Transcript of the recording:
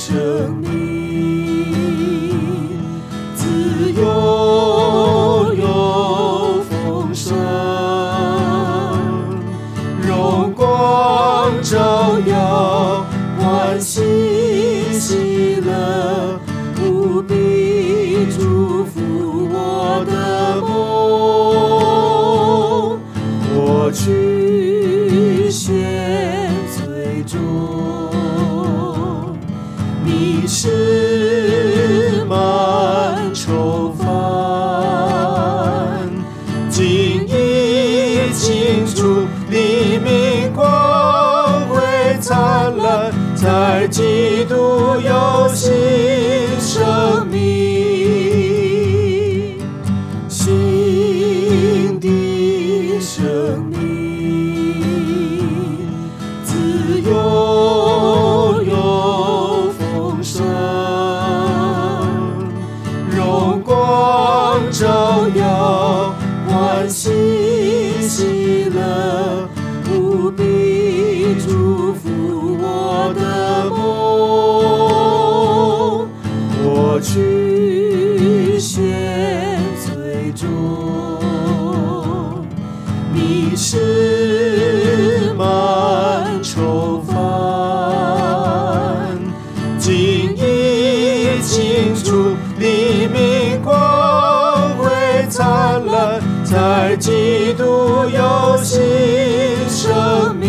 生命，自由又丰盛，荣光照耀，欢喜喜乐，无比祝福我的梦。我去选最终，你是满愁烦，今已清楚，黎明光辉灿烂，在基督有新生命，新的生命，自由又丰盛，荣光照耀，欢喜喜乐，无比祝福我的梦。我去选最终，你是满愁烦，今已清楚，黎明光辉灿烂，在基督有新生命。